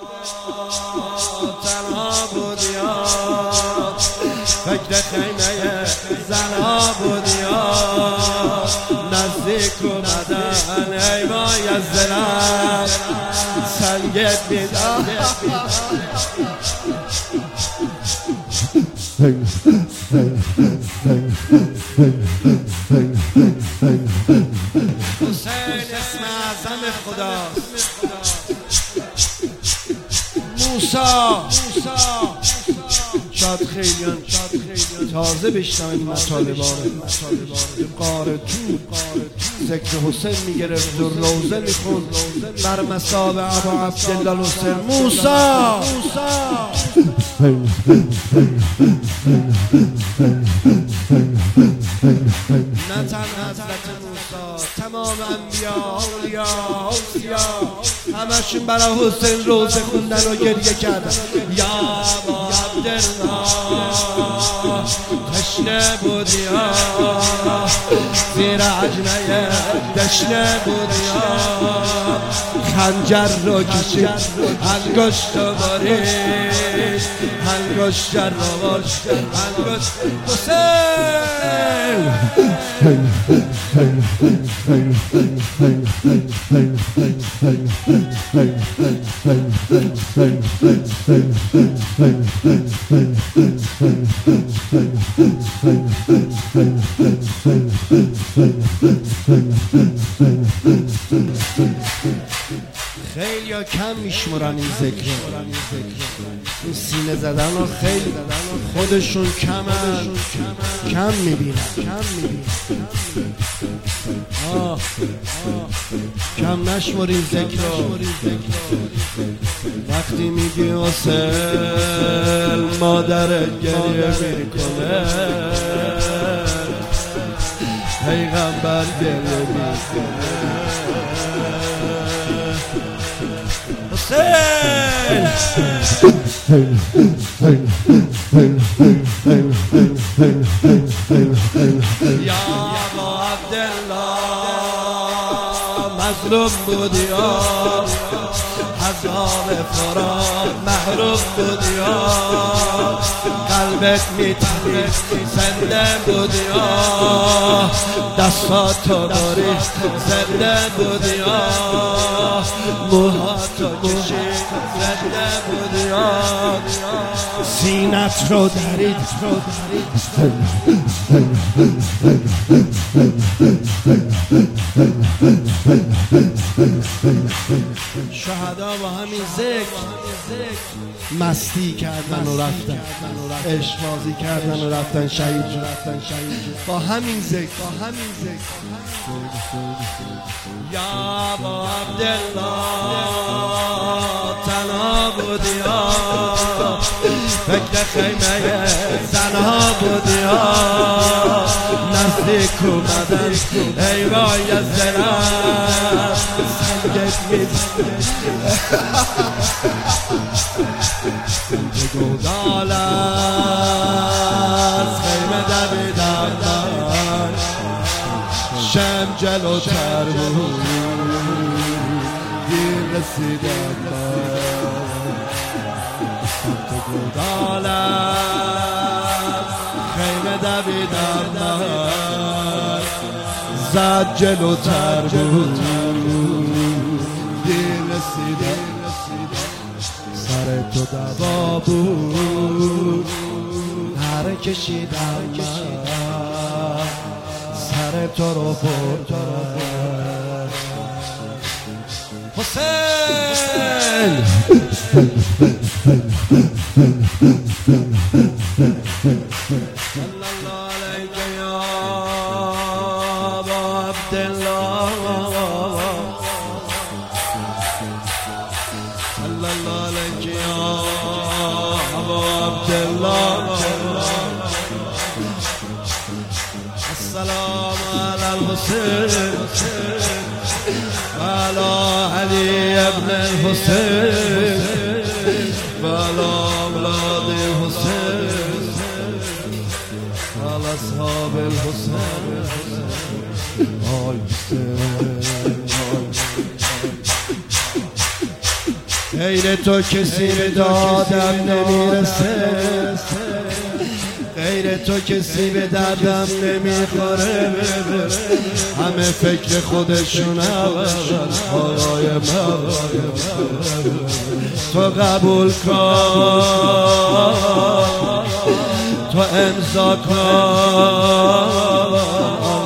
تنها بود یا فکر خیمه زنا بود یا نزدیک اومدن ای وای از دلم سنگت بیدار حسین اسم اعظم خداست. موسی شاید خیلیان تازه بشنم این مطالبه قاره تو ذکر حسین میگرفت و روزه میخوند بر مثاب ابا عبدالله حسین. موسی نه تنها حضرت موسی، تمام انبیا اولیا اوصیا همشون برای حسین روزه خوندن و گریه کردن. یا ابا عبدالله تشنه بودی یا زیر عجنه دشنه بودی یا خنجر رو کشید انگشت رو برید انگشت رو برید انگشت حسین خیلی ها کم میشمرن این ذکر، این سینه زدن ها خیلی خودشون کم میبینن. کم نشمرین ذکر رو. وقتی میگی حسین مادرت گریه میکنه پیغمبر گریه میکنه. یا ابا عبدالله مظلوم بودی یا عذاب فرات محروم بودی یا قلبت میتنید زنده بودی یا دستاتو داری زنده بودی یا موهاتو کشید زنده بودی یا سینت رو درید شهدا با همین ذکر مستی کردن و رفتن، عشق‌بازی کردن و رفتن شهید با همین ذکر. یا ابا عبدالله تنها بودی یا فکر خیمه زنها بودی یا نزدیک اومدن ای وای از دلم سنگت میزنه بگو دال از خیمه دویدم من شم جلوتر بود دیر رسیدم من بگو دال از خیمه دویدم من زد جلوتر بود دیر رسیدم سر تو دوا بود هر کشیدم من سر تو رو بردم حسین صلی الله علیک یا ابا عبدالله صلی الله علیک یا ابا عبدالله السلام علی الحسین وعلى علي ابن الحسين وعلى أولاد الحسين وعلى أصحاب الحسين آل حسين غیر تو کسی به دادم نمیرسه، غیر تو کسی به دردم نمیخوره، همه فکر خودشونه آقای من. تو قبول کن، تو امضا کن،